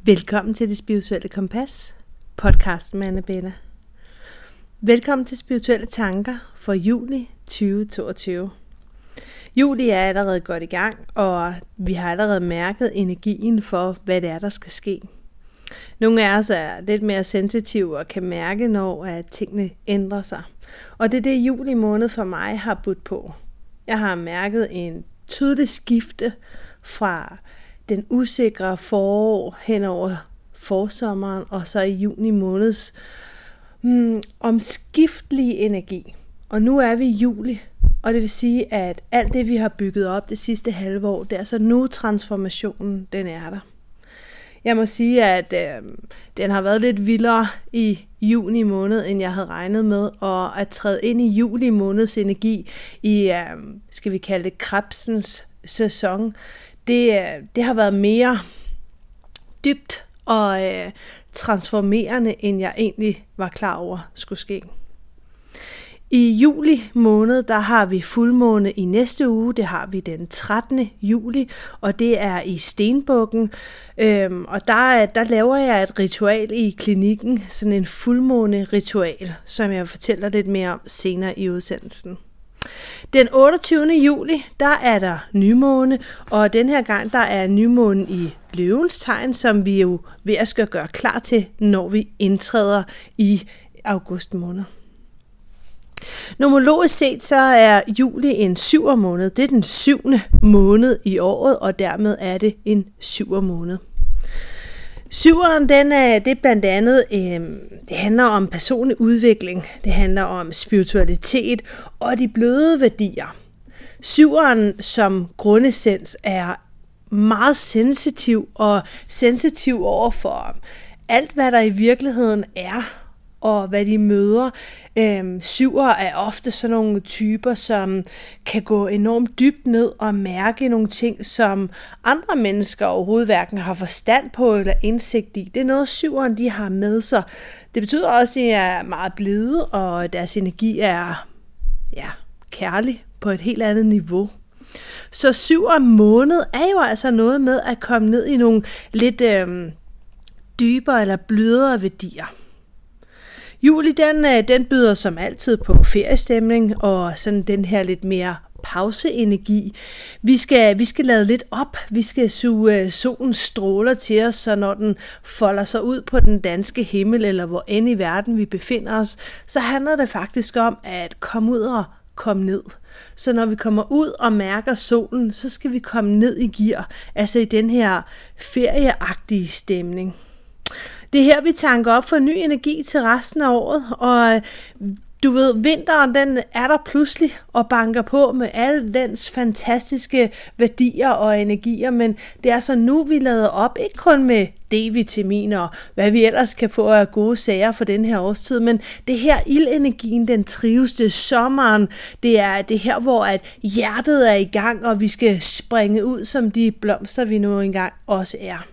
Velkommen til Det Spirituelle Kompas, podcasten med Annabella. Velkommen til Spirituelle Tanker for juli 2022. Juli er allerede godt i gang, og vi har allerede mærket energien for, hvad det er, der skal ske. Nogle af os er lidt mere sensitive og kan mærke, når at tingene ændrer sig. Og det er det, juli måned for mig har budt på. Jeg har mærket en tydelig skifte fra den usikre forår hen over forsommeren, og så i juni måneds omskiftelige energi. Og nu er vi i juli, og det vil sige, at alt det, vi har bygget op det sidste halve år, det er så nu transformationen, den er der. Jeg må sige, at den har været lidt vildere i juni måned, end jeg havde regnet med, og at træde ind i juli måneds energi i, skal vi kalde det, krebsens sæson, det har været mere dybt og transformerende, end jeg egentlig var klar over skulle ske. I juli måned, der har vi fuldmåne i næste uge, det har vi den 13. juli, og det er i Stenbukken, og der laver jeg et ritual i klinikken, sådan en fuldmåne-ritual, som jeg fortæller lidt mere om senere i udsendelsen. Den 28. juli, der er der nymåne, og den her gang, der er nymånen i løvens tegn, som vi jo ved at skal gøre klar til, når vi indtræder i august måned. Numerologisk set, så er juli en 7'er måned. Det er den 7. måned i året, og dermed er det en 7'er måned. 7'eren, det er blandt andet, det handler om personlig udvikling, det handler om spiritualitet og de bløde værdier. 7'eren som grundessens er meget sensitiv og sensitiv over for alt, hvad der i virkeligheden er, og hvad de møder. 7'ere er ofte sådan nogle typer, som kan gå enormt dybt ned og mærke nogle ting, som andre mennesker overhovedet hverken har forstand på eller indsigt i. Det er noget, 7'eren de har med sig. Det betyder også, at de er meget blide, og deres energi er kærlig på et helt andet niveau. Så 7'er måned er jo altså noget med at komme ned i nogle lidt dybere eller blødere værdier. Juli, den byder som altid på feriestemning og sådan den her lidt mere pauseenergi. Vi skal lade lidt op. Vi skal suge solens stråler til os, så når den folder sig ud på den danske himmel, eller hvor end i verden vi befinder os, så handler det faktisk om at komme ud og komme ned. Så når vi kommer ud og mærker solen, så skal vi komme ned i gear, altså i den her ferieagtige stemning. Det er her, vi tanker op for ny energi til resten af året, og du ved, vinteren den er der pludselig og banker på med alle dens fantastiske værdier og energier, men det er så nu, vi lader op, ikke kun med D-vitamin og hvad vi ellers kan få af gode sager for den her årstid, men det her ildenergien, den trives, det sommeren, det er det her, hvor at hjertet er i gang, og vi skal springe ud som de blomster, vi nu engang også er.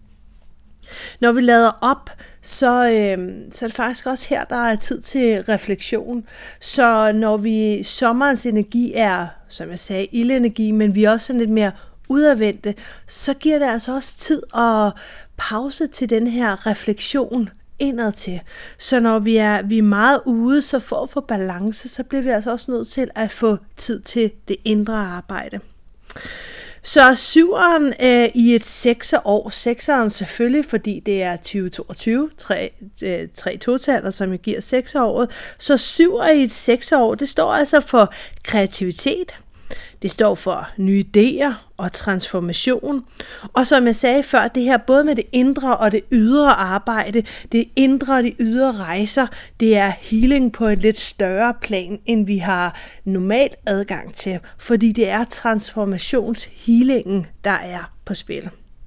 Når vi lader op, så er det faktisk også her, der er tid til refleksion. Så når sommerens energi er, som jeg sagde, ildenergi, men vi er også sådan lidt mere udadvendte, så giver det altså også tid at pause til den her refleksion indad til. Så når vi er meget ude, så for at få balance, så bliver vi altså også nødt til at få tid til det indre arbejde. Så 7'eren i et 6'er-år, 6'eren selvfølgelig, fordi det er 2022, 3 totaler, som giver 6'er-året. Så 7'er i et 6'er-år, det står altså for kreativitet, det står for nye idéer og transformation. Og som jeg sagde før, det her både med det indre og det ydre arbejde, det indre og de ydre rejser, det er healing på et lidt større plan, end vi har normalt adgang til, fordi det er transformationshealingen, der er på spil.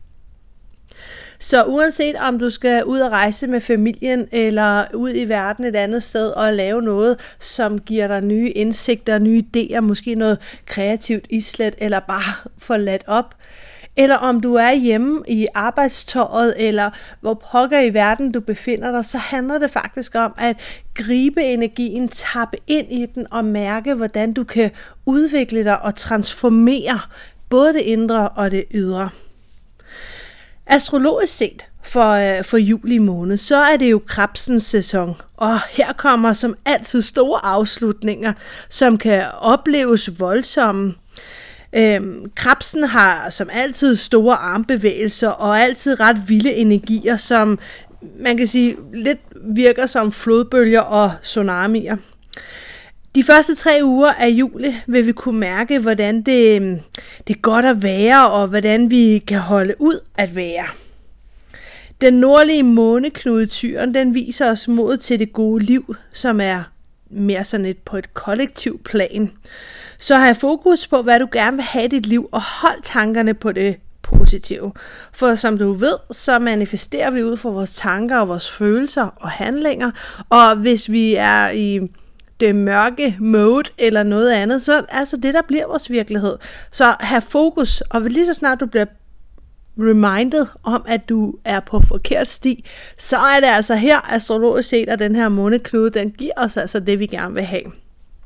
Så uanset om du skal ud og rejse med familien, eller ud i verden et andet sted og lave noget, som giver dig nye indsigter, nye idéer, måske noget kreativt islet, eller bare få ladt op, eller om du er hjemme i arbejdstøjet, eller hvor pokker i verden du befinder dig, så handler det faktisk om at gribe energien, tappe ind i den og mærke, hvordan du kan udvikle dig og transformere både det indre og det ydre. Astrologisk set for juli måned, så er det jo krebsens sæson. Og her kommer som altid store afslutninger, som kan opleves voldsomme. Krebsen har som altid store armbevægelser og altid ret vilde energier, som man kan sige lidt virker som flodbølger og tsunamier. De første 3 uger af juli vil vi kunne mærke, hvordan det er godt at være, og hvordan vi kan holde ud at være. Den nordlige måneknude Tyren, den viser os mod til det gode liv, som er mere på et kollektivt plan. Så have fokus på, hvad du gerne vil have i dit liv, og hold tankerne på det positive. For som du ved, så manifesterer vi ud fra vores tanker og vores følelser og handlinger, og hvis vi er i det mørke mode eller noget andet, så er det altså det, der bliver vores virkelighed. Så have fokus, og lige så snart du bliver reminded om, at du er på forkert sti, så er det altså her astrologisk set, at den her måneknude, den giver os altså det, vi gerne vil have.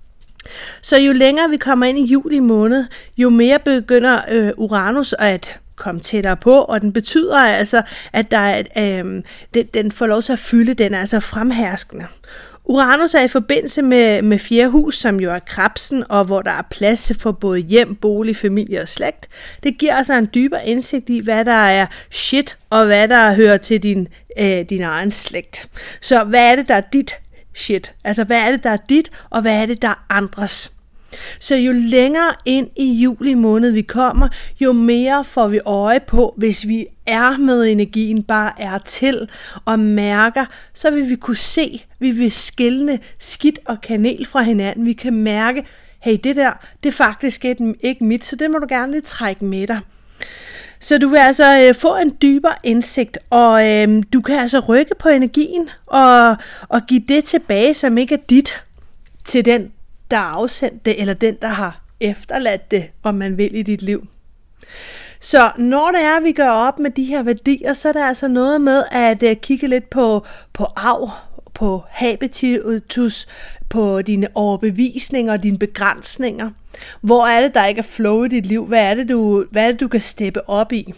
Så jo længere vi kommer ind i juli måned, jo mere begynder Uranus at komme tættere på, og den betyder altså, at der er, den får lov til at fylde, den er altså fremherskende. Uranus er i forbindelse med 4. hus, som jo er krebsen, og hvor der er plads for både hjem, bolig, familie og slægt. Det giver altså en dybere indsigt i, hvad der er shit, og hvad der hører til din egen slægt. Så hvad er det, der er dit shit? Altså hvad er det, der er dit, og hvad er det, der er andres? Så jo længere ind i juli måned vi kommer, jo mere får vi øje på, hvis vi er med energien, bare er til og mærker, så vil vi kunne se, vi vil skelne skidt og kanel fra hinanden. Vi kan mærke, hey, det der, det er faktisk ikke mit, så det må du gerne lige trække med dig. Så du vil altså få en dybere indsigt, og du kan altså rykke på energien og give det tilbage, som ikke er dit, til den, der har afsendt det, eller den, der har efterladt det, om man vil, i dit liv. Så når det er, vi gør op med de her værdier, så er der altså noget med at kigge lidt på arv, på habitus, på dine overbevisninger og dine begrænsninger. Hvor er det, der ikke er flow i dit liv? Hvad er det, du kan steppe op i?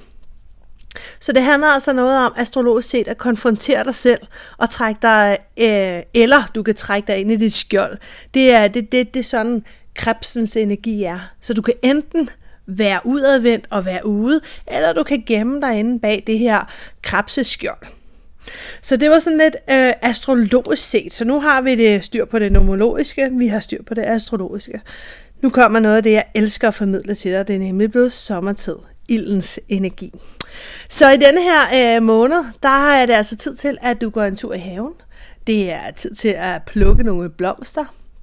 Så det handler altså noget om astrologisk set at konfrontere dig selv og trække dig, eller du kan trække dig ind i dit skjold. Det er sådan krebsens energi er. Så du kan enten være udadvendt og være ude, eller du kan gemme dig inde bag det her krebseskjold. Så det var sådan lidt astrologisk set. Så nu har vi det styr på det nomologiske, vi har styr på det astrologiske. Nu kommer noget af det, jeg elsker at formidle til dig. Det er nemlig blevet sommertid. Ildens energi. Så i denne her måned, der er det altså tid til, at du går en tur i haven. Det er tid til at plukke nogle blomster.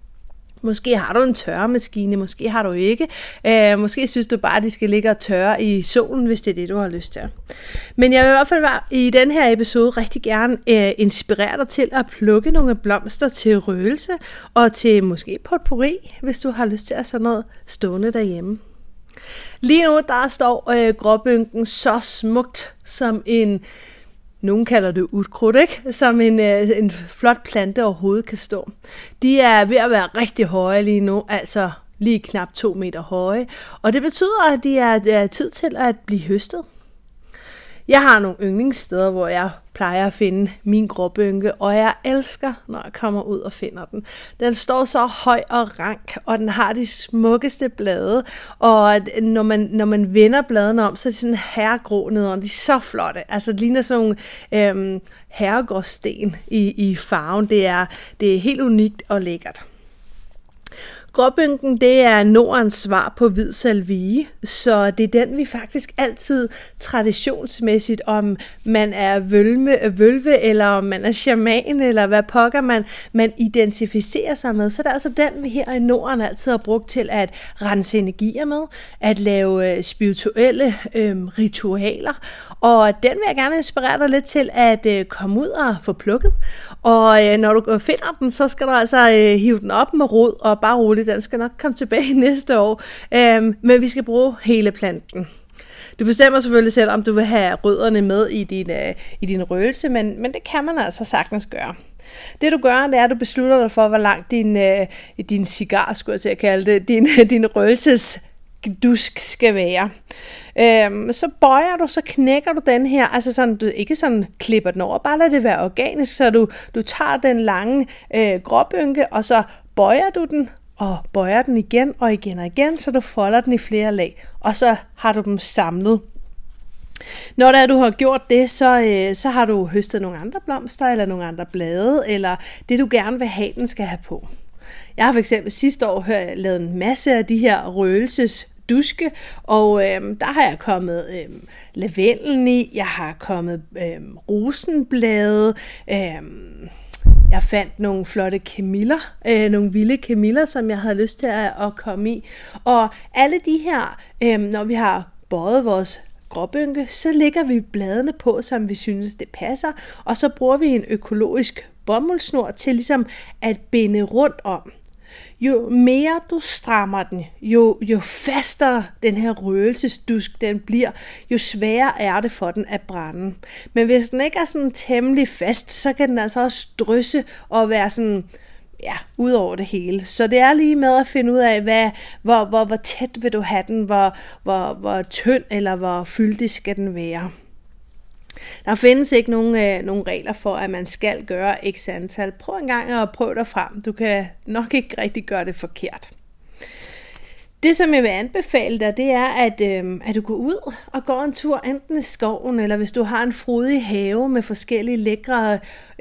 Måske har du en tørremaskine, måske har du ikke. Måske synes du bare, at de skal ligge og tørre i solen, hvis det er det, du har lyst til. Men jeg vil i hvert fald i den her episode rigtig gerne inspirere dig til at plukke nogle blomster til røgelse, og til måske potpourri, hvis du har lyst til at sådan noget stående derhjemme. Lige nu, der står gråbynken så smukt som en, nogen kalder det ukrudt, ikke? Som en flot plante overhovedet kan stå. De er ved at være rigtig høje lige nu, altså lige knap 2 meter høje. Og det betyder, at det er tid til at blive høstet. Jeg har nogle yndlingssteder, hvor jeg plejer at finde min gråbynke, og jeg elsker, når jeg kommer ud og finder den. Den står så høj og rank, og den har de smukkeste blade, og når man vender bladene om, så er de sådan herregrå nederen. De er så flotte. Altså det ligner sådan nogle herregårdsten i farven. Det er helt unikt og lækkert. Gråbynken, det er Nordens svar på hvid salvie, så det er den, vi faktisk altid traditionsmæssigt, om man er vølve, eller om man er shaman, eller hvad pokker man identificerer sig med. Så det er altså den, vi her i Norden altid har brugt til at rense energier med, at lave spirituelle ritualer, og den vil jeg gerne inspirere dig lidt til at komme ud og få plukket. Og når du finder den, så skal du altså hive den op med rod, og bare roligt, den skal nok komme tilbage næste år. Men vi skal bruge hele planten. Du bestemmer selvfølgelig selv, om du vil have rødderne med i din røgelse, men det kan man altså sagtens gøre. Det du gør, det er, at du beslutter dig for, hvor langt din cigar, skulle jeg til at kalde det, din røgelses dusk skal være. Så bøjer du, så knækker du den her, altså sådan, du ikke sådan klipper den over, bare lad det være organisk, så du tager den lange gråbynke, og så bøjer du den, og bøjer den igen og igen og igen, så du folder den i flere lag, og så har du dem samlet. Når du har gjort det, så har du høstet nogle andre blomster, eller nogle andre blade, eller det du gerne vil have, den skal have på. Jeg har for eksempel sidste år lavet en masse af de her røgelsesduske, og der har jeg kommet lavendelen i, jeg har kommet rosenblade, jeg fandt nogle flotte kamiller, nogle vilde kamiller, som jeg havde lyst til at komme i. Og alle de her, når vi har bøjet vores gråbynke, så lægger vi bladene på, som vi synes det passer, og så bruger vi en økologisk bomuldsnor til ligesom at binde rundt om. Jo mere du strammer den, jo fastere den her røgelsesdusk den bliver, jo sværere er det for den at brænde. Men hvis den ikke er sådan temmelig fast, så kan den altså også drysse og være sådan, ud over det hele. Så det er lige med at finde ud af, hvor tæt vil du have den, hvor tynd eller hvor fyldig skal den være. Der findes ikke nogen regler for, at man skal gøre x antal. Prøv en gang at prøve dig frem. Du kan nok ikke rigtig gøre det forkert. Det, som jeg vil anbefale dig, det er, at du går ud og går en tur, enten i skoven, eller hvis du har en frodig have med forskellige lækre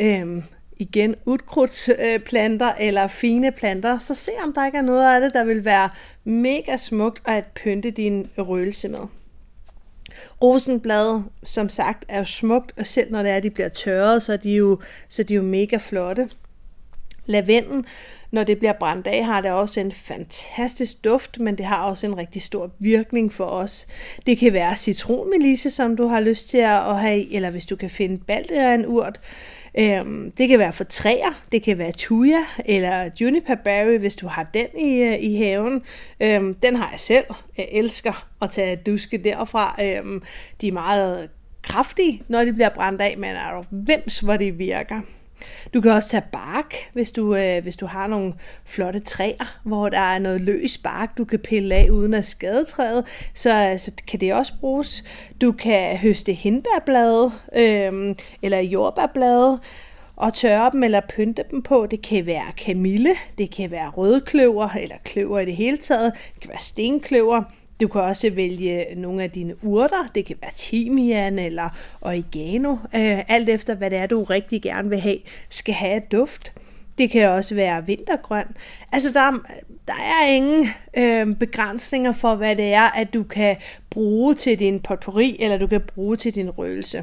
ukrudtsplanter eller fine planter, så se om der ikke er noget af det, der vil være mega smukt at pynte din røgelse med. Rosenblade, som sagt, er jo smukt, og selv når det er, de bliver tørret, så er de jo mega flotte. Lavendel, når det bliver brændt af, har det også en fantastisk duft, men det har også en rigtig stor virkning for os. Det kan være citronmelisse, som du har lyst til at have, eller hvis du kan finde baldrianurt. Det kan være for træer, det kan være thuja eller juniperberry, hvis du har den i haven. Den har jeg selv. Jeg elsker at tage duske derfra. De er meget kraftige, når de bliver brændt af, men er der hvems, hvor de virker. Du kan også tage bark, hvis du har nogle flotte træer, hvor der er noget løs bark, du kan pille af uden at skade træet, så kan det også bruges. Du kan høste hindbærblade eller jordbærblade og tørre dem eller pynte dem på. Det kan være kamille, det kan være rødkløver eller kløver i det hele taget, det kan være stenkløver. Du kan også vælge nogle af dine urter, det kan være timian eller oregano, alt efter hvad det er, du rigtig gerne vil have, skal have et duft. Det kan også være vintergrøn. Altså der er ingen begrænsninger for, hvad det er, at du kan bruge til din potpourri, eller du kan bruge til din røgelse.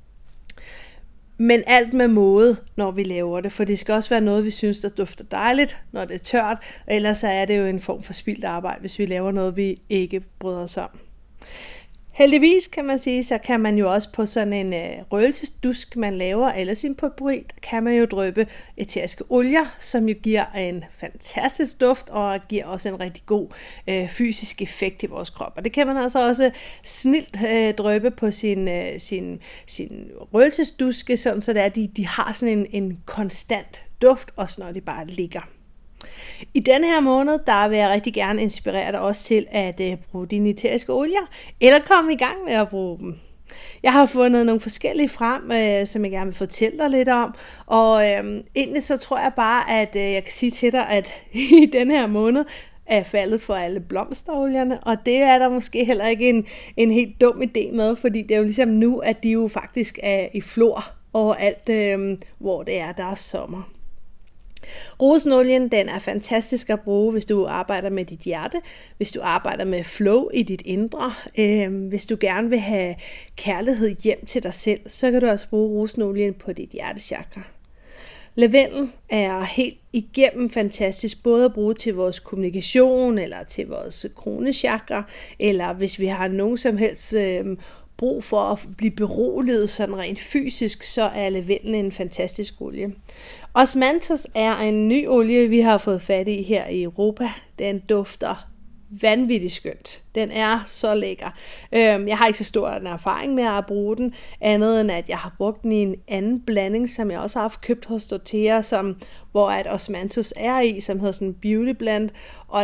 Men alt med måde, når vi laver det, for det skal også være noget, vi synes, der dufter dejligt, når det er tørt, og ellers så er det jo en form for spildt arbejde, hvis vi laver noget, vi ikke bryder os om. Heldigvis kan man sige, så kan man jo også på sådan en røgelsesdusk, man laver, eller sin potpourri, der kan man jo dryppe æteriske olier, som jo giver en fantastisk duft, og giver også en rigtig god fysisk effekt i vores krop. Og det kan man altså også snilt dryppe på sin røgelsesduske, sådan så det er, at de har sådan en konstant duft, også når de bare ligger. I denne her måned, der vil jeg rigtig gerne inspirere dig også til at bruge dine æteriske olier, eller komme i gang med at bruge dem. Jeg har fundet nogle forskellige frem, som jeg gerne vil fortælle dig lidt om, og egentlig så tror jeg bare, at jeg kan sige til dig, at i denne her måned er faldet for alle blomsterolierne, og det er der måske heller ikke en helt dum idé med, fordi det er jo ligesom nu, at de jo faktisk er i flor overalt, hvor det er, der er sommer. Rosenolien, den er fantastisk at bruge, hvis du arbejder med dit hjerte, hvis du arbejder med flow i dit indre, hvis du gerne vil have kærlighed hjem til dig selv, så kan du også bruge rosenolien på dit hjertechakra. Lavendel er helt igennem fantastisk, både at bruge til vores kommunikation, eller til vores kronechakra, eller hvis vi har nogen som helst brug for at blive beroliget sådan rent fysisk, så er lavendel en fantastisk olie. Osmanthus er en ny olie, vi har fået fat i her i Europa. Den dufter vanvittigt skønt. Den er så lækker. Jeg har ikke så stor en erfaring med at bruge den, andet end at jeg har brugt den i en anden blanding, som jeg også har haft købt hos Doterra, hvor at Osmanthus er i, som hedder sådan en beauty blend, og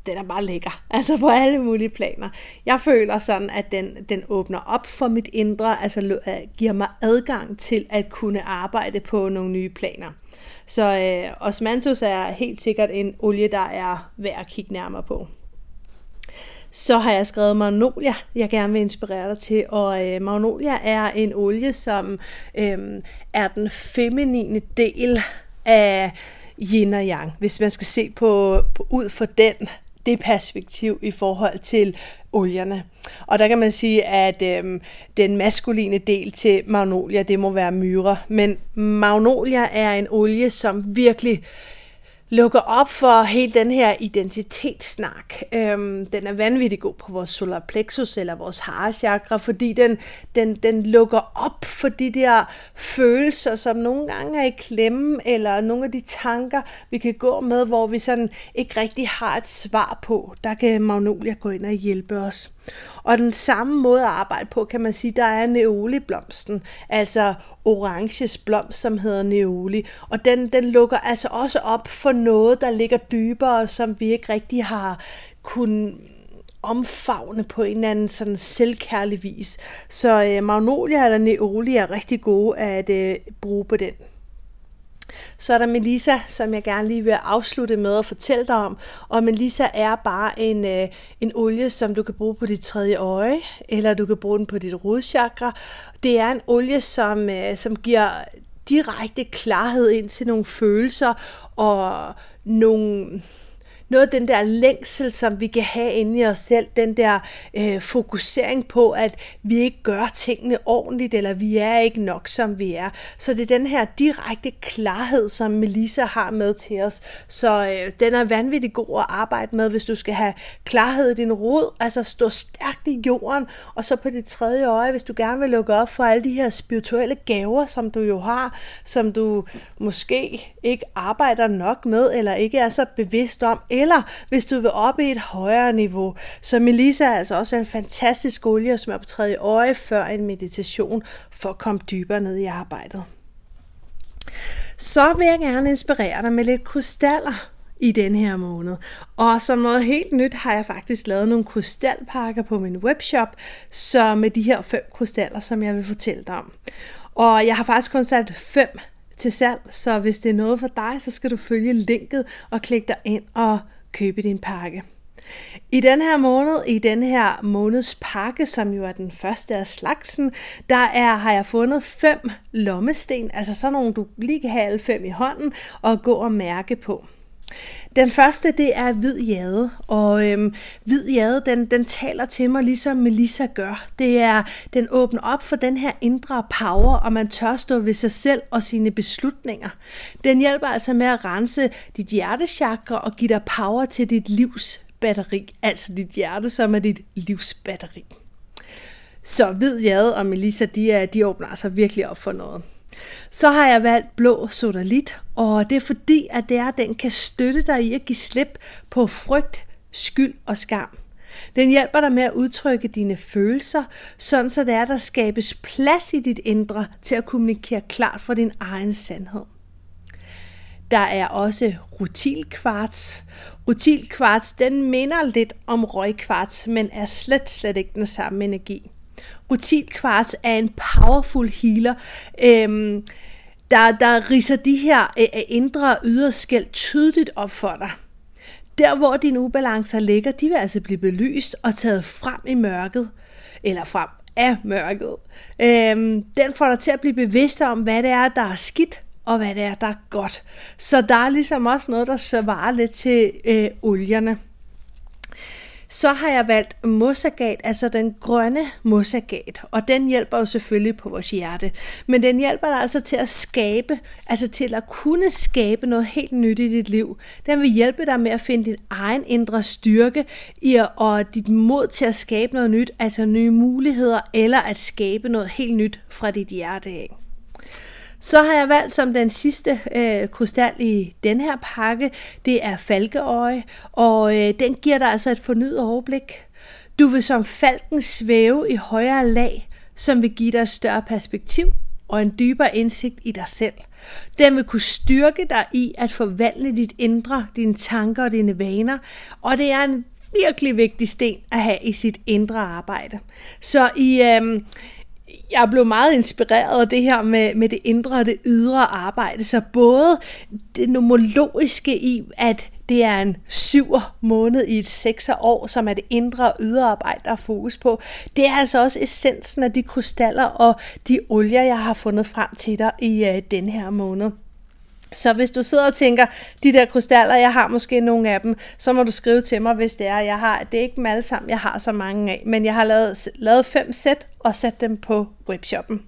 den er bare lækker, altså på alle mulige planer. Jeg føler sådan, at den åbner op for mit indre, altså giver mig adgang til at kunne arbejde på nogle nye planer. Så Osmanthus er helt sikkert en olie, der er værd at kigge nærmere på. Så har jeg skrevet Magnolia, jeg gerne vil inspirere dig til, og Magnolia er en olie, som er den feminine del af yin og yang, hvis man skal se på ud fra det perspektiv i forhold til olierne. Og der kan man sige, at den maskuline del til Magnolia, det må være myre, men Magnolia er en olie, som virkelig lukker op for hele den her identitetssnak. Den er vanvittig god på vores solar plexus eller vores hara-chakra, fordi den lukker op for de der følelser, som nogle gange er i klemme, eller nogle af de tanker, vi kan gå med, hvor vi sådan ikke rigtig har et svar på. Der kan Magnolia gå ind og hjælpe os. Og den samme måde at arbejde på, kan man sige, der er neoliblomsten, altså oranges blomst, som hedder neoli. Og den lukker altså også op for noget, der ligger dybere, som vi ikke rigtig har kunnet omfavne på en eller anden sådan selvkærlig vis. Så Magnolia eller neoli er rigtig gode at bruge på den. Så er der Melissa, som jeg gerne lige vil afslutte med at fortælle dig om. Og Melissa er bare en olie, som du kan bruge på dit tredje øje, eller du kan bruge den på dit rodchakra. Det er en olie, som giver direkte klarhed ind til nogle følelser og noget af den der længsel, som vi kan have inde i os selv, den der fokusering på, at vi ikke gør tingene ordentligt, eller vi er ikke nok, som vi er. Så det er den her direkte klarhed, som Melissa har med til os. Så den er vanvittig god at arbejde med, hvis du skal have klarhed i din rod, altså stå stærkt i jorden, og så på dit tredje øje, hvis du gerne vil lukke op for alle de her spirituelle gaver, som du jo har, som du måske ikke arbejder nok med, eller ikke er så bevidst om, eller hvis du vil op i et højere niveau. Så Melissa er altså også en fantastisk olie, som er på tredje øje før en meditation, for at komme dybere ned i arbejdet. Så vil jeg gerne inspirere dig med lidt krystaller i den her måned. Og som noget helt nyt har jeg faktisk lavet nogle krystalpakker på min webshop, så med de her 5 krystaller, som jeg vil fortælle dig om. Og jeg har faktisk kun sat 5 til salg, så hvis det er noget for dig, så skal du følge linket og klikke dig ind og købe din pakke. I den her måned, i den her måneds pakke, som jo er den første af slagsen, har jeg fundet 5 lommesten, altså sådan nogle, du lige kan have alle 5 i hånden og gå og mærke på. Den første, det er hvid jade, og hvid jade, den taler til mig, ligesom Melissa gør. Den åbner op for den her indre power, og man tør stå ved sig selv og sine beslutninger. Den hjælper altså med at rense dit hjertechakra og give dig power til dit livsbatteri, altså dit hjerte, som er dit livsbatteri. Så hvid jade og Melissa, de åbner altså virkelig op for noget. Så har jeg valgt blå sodalit, og det er fordi, at den kan støtte dig i at give slip på frygt, skyld og skam. Den hjælper dig med at udtrykke dine følelser, sådan så der skabes plads i dit indre til at kommunikere klart for din egen sandhed. Der er også rutilkvarts. Rutilkvarts, den minder lidt om røgkvarts, men er slet ikke den samme energi. Rutilkvarts er en powerful healer, der ridser de her indre yderskel tydeligt op for dig. Der hvor dine ubalancer ligger, de vil altså blive belyst og taget frem i mørket, eller frem af mørket. Den får dig til at blive bevidst om, hvad det er, der er skidt, og hvad det er, der er godt. Så der er ligesom også noget, der svarer lidt til olierne. Så har jeg valgt mosagat, altså den grønne mosagat, og den hjælper jo selvfølgelig på vores hjerte. Men den hjælper dig altså til at skabe, altså til at kunne skabe noget helt nyt i dit liv. Den vil hjælpe dig med at finde din egen indre styrke og dit mod til at skabe noget nyt, altså nye muligheder, eller at skabe noget helt nyt fra dit hjerte af. Så har jeg valgt som den sidste krystal i den her pakke, det er falkeøje, og den giver dig altså et fornyet overblik. Du vil som falken svæve i højere lag, som vil give dig et større perspektiv og en dybere indsigt i dig selv. Den vil kunne styrke dig i at forvandle dit indre, dine tanker og dine vaner, og det er en virkelig vigtig sten at have i sit indre arbejde. Så jeg blev meget inspireret af det her med det indre og det ydre arbejde, så både det nomologiske i, at det er en 7 måned i et 6 år, som er det indre og ydre arbejde, der er fokus på. Det er altså også essensen af de krystaller og de olier, jeg har fundet frem til dig i den her måned. Så hvis du sidder og tænker, de der krystaller, jeg har måske nogle af dem, så må du skrive til mig, hvis det er. Det er ikke dem alle sammen, jeg har så mange af, men jeg har lavet 5 sæt og sat dem på webshoppen.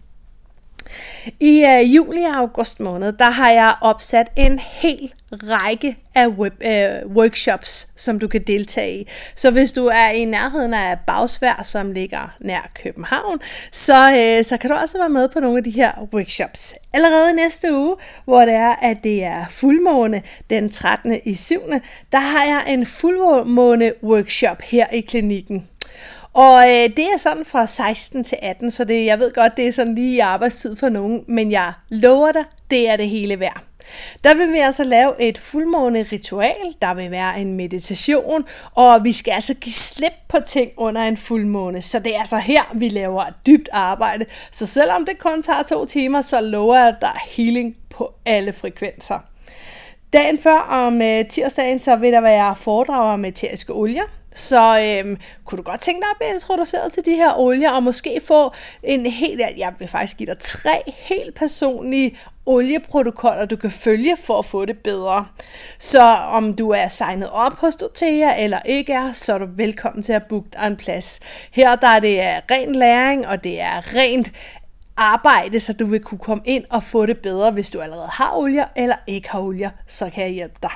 I juli og august måned, der har jeg opsat en hel række af workshops, som du kan deltage i. Så hvis du er i nærheden af Bagsværd, som ligger nær København, så kan du også være med på nogle af de her workshops. Allerede næste uge, hvor det er fuldmåne den 13. i 7., der har jeg en fuldmåne workshop her i klinikken. Og det er sådan fra 16 til 18, så jeg ved godt, det er sådan lige i arbejdstid for nogen, men jeg lover dig, det er det hele værd. Der vil vi altså lave et fuldmåne ritual, der vil være en meditation, og vi skal altså give slip på ting under en fuldmåne, så det er altså her, vi laver dybt arbejde. Så selvom det kun tager 2 timer, så lover jeg dig healing på alle frekvenser. Dagen før om tirsdagen, så vil der være foredrag om æteriske olier. Så kunne du godt tænke dig at blive introduceret til de her olier, og måske få jeg vil faktisk give dig 3 helt personlige olieprotokoller, du kan følge for at få det bedre. Så om du er signet op hos Doterra eller ikke er, så er du velkommen til at booke dig en plads. Her der er det ren læring, og det er rent arbejde, så du vil kunne komme ind og få det bedre, hvis du allerede har olier eller ikke har olier, så kan jeg hjælpe dig.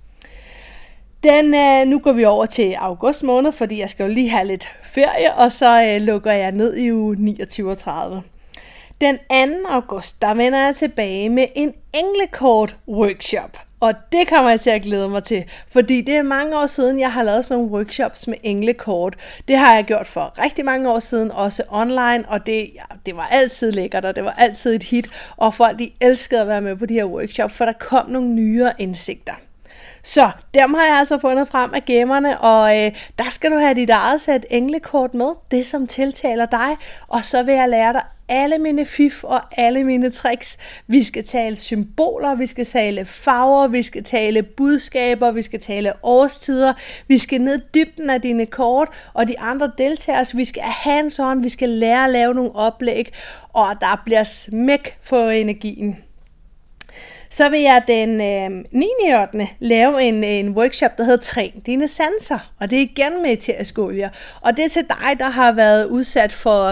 Nu går vi over til august måned, fordi jeg skal jo lige have lidt ferie, og så lukker jeg ned i uge 29 og 30. Den 2. august, der vender jeg tilbage med en englekort workshop. Og det kommer jeg til at glæde mig til, fordi det er mange år siden, jeg har lavet sådan nogle workshops med englekort. Det har jeg gjort for rigtig mange år siden, også online, og det var altid lækkert, og det var altid et hit. Og folk de elskede at være med på de her workshops, for der kom nogle nyere indsigter. Så dem har jeg altså fundet frem af gemmerne, og der skal du have dit eget sæt englekort med, det som tiltaler dig, og så vil jeg lære dig alle mine fif og alle mine tricks. Vi skal tale symboler, vi skal tale farver, vi skal tale budskaber, vi skal tale årstider, vi skal ned dybden af dine kort, og de andre deltagere, vi skal have hands-on, vi skal lære at lave nogle oplæg, og der bliver smæk for energien. Så vil jeg den 9. 8. lave en workshop, der hedder Træn dine sanser. Og det er igen med æteriske olier. Og det er til dig, der har været udsat for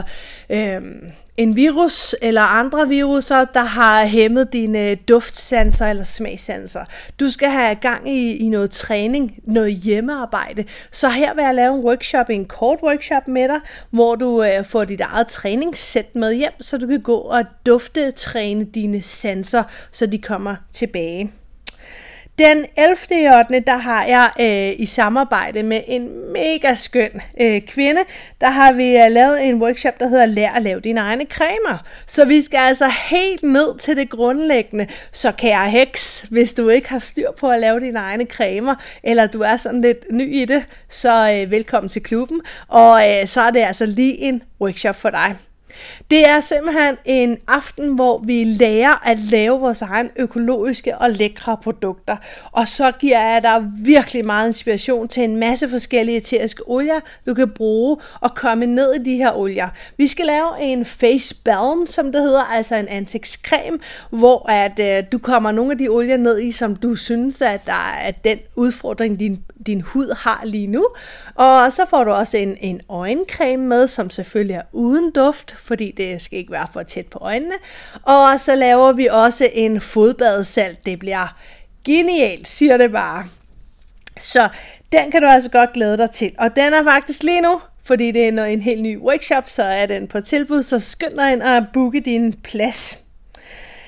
en virus eller andre viruser, der har hæmmet dine duftsanser eller smagsanser. Du skal have gang i noget træning, noget hjemmearbejde. Så her vil jeg lave en workshop, en kort workshop med dig, hvor du får dit eget træningssæt med hjem, så du kan gå og duftetræne dine sanser, så de kommer tilbage. Den 11. 8. der har jeg i samarbejde med en mega skøn kvinde, der har vi lavet en workshop, der hedder Lær at lave dine egne cremer. Så vi skal altså helt ned til det grundlæggende. Så kære heks, hvis du ikke har styr på at lave dine egne cremer, eller du er sådan lidt ny i det, så velkommen til klubben. Og så er det altså lige en workshop for dig. Det er simpelthen en aften, hvor vi lærer at lave vores egen økologiske og lækre produkter. Og så giver jeg dig virkelig meget inspiration til en masse forskellige æteriske olier, du kan bruge og komme ned i de her olier. Vi skal lave en face balm, som det hedder, altså en ansigtscreme, hvor at du kommer nogle af de olier ned i, som du synes, at der er den udfordring, din hud har lige nu. Og så får du også en øjencreme med, som selvfølgelig er uden duft, fordi det skal ikke være for tæt på øjnene. Og så laver vi også en fodbadesalt. Det bliver genialt, siger det bare. Så den kan du altså godt glæde dig til. Og den er faktisk lige nu, fordi det er en helt ny workshop, så er den på tilbud, så skynd dig ind og booke din plads.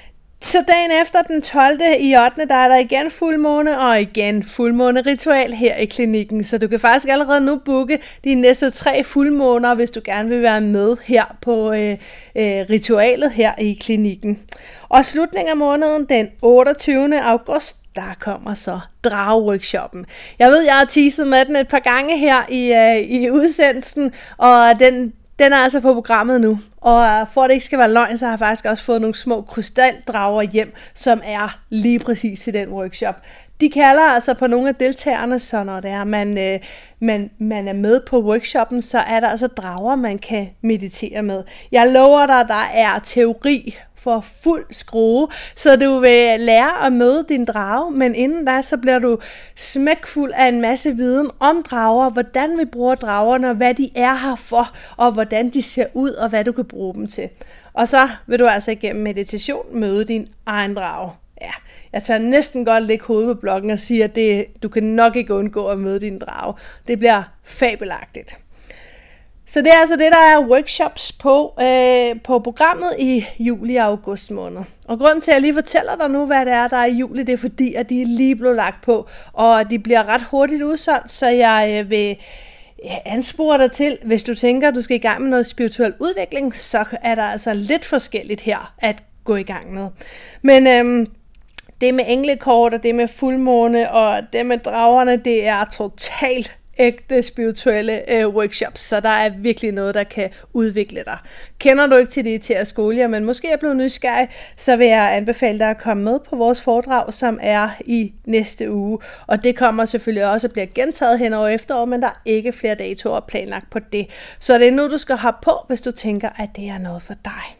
Så dagen efter den 12. i 8. der er der igen fuldmåne, og igen fuldmåne-ritual her i klinikken. Så du kan faktisk allerede nu booke de næste 3 fuldmåner, hvis du gerne vil være med her på ritualet her i klinikken. Og slutningen af måneden, den 28. august, der kommer så drageworkshoppen. Jeg ved, jeg har teaset med den et par gange her i udsendelsen, og den er altså på programmet nu, og for at det ikke skal være løgn, så har jeg faktisk også fået nogle små krystaldrager hjem, som er lige præcis i den workshop. De kalder altså på nogle af deltagerne, så når det er, man er med på workshoppen, så er der altså drager, man kan meditere med. Jeg lover dig, der er teori for fuld skrue, så du vil lære at møde din drage, men inden da, så bliver du smækfuld af en masse viden om drager, hvordan vi bruger dragerne, hvad de er her for, og hvordan de ser ud, og hvad du kan bruge dem til. Og så vil du altså igennem meditation møde din egen drage. Ja, jeg tør næsten godt lægge hovedet på blokken og sige, at du kan nok ikke undgå at møde din drage. Det bliver fabelagtigt. Så det er altså det, der er workshops på programmet i juli og august måned. Og grunden til, at jeg lige fortæller dig nu, hvad det er, der er i juli, det er fordi, at de er lige blevet lagt på, og de bliver ret hurtigt udsolgt, så jeg vil anspore dig til, hvis du tænker, at du skal i gang med noget spirituel udvikling, så er der altså lidt forskelligt her at gå i gang med. Men det med englekort, og det med fuldmåne, og det med dragerne, det er totalt ægte spirituelle workshops, så der er virkelig noget, der kan udvikle dig. Kender du ikke til de eteriske olier, men måske er blevet nysgerrig, så vil jeg anbefale dig at komme med på vores foredrag, som er i næste uge. Og det kommer selvfølgelig også at blive gentaget hen over efteråret, men der er ikke flere datoer planlagt på det. Så det er nu, du skal hoppe på, hvis du tænker, at det er noget for dig.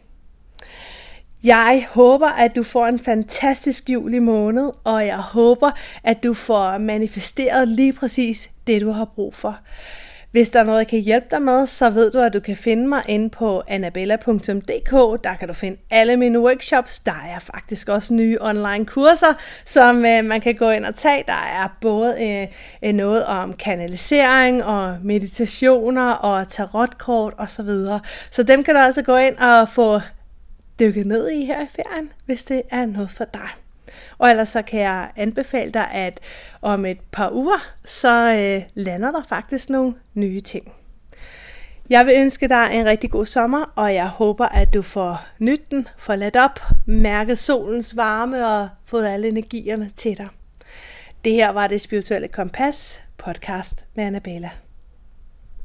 Jeg håber, at du får en fantastisk juli måned, og jeg håber, at du får manifesteret lige præcis det, du har brug for. Hvis der er noget, jeg kan hjælpe dig med, så ved du, at du kan finde mig inde på annabella.dk. Der kan du finde alle mine workshops. Der er faktisk også nye online kurser, som man kan gå ind og tage. Der er både noget om kanalisering og meditationer og tarotkort osv. Så dem kan du altså gå ind og få dykket ned i her i ferien, hvis det er noget for dig. Og ellers så kan jeg anbefale dig, at om et par uger, så lander der faktisk nogle nye ting. Jeg vil ønske dig en rigtig god sommer, og jeg håber, at du får nydt den, får ladt op, mærket solens varme og fået alle energierne til dig. Det her var Det Spirituelle Kompas, podcast med Annabella.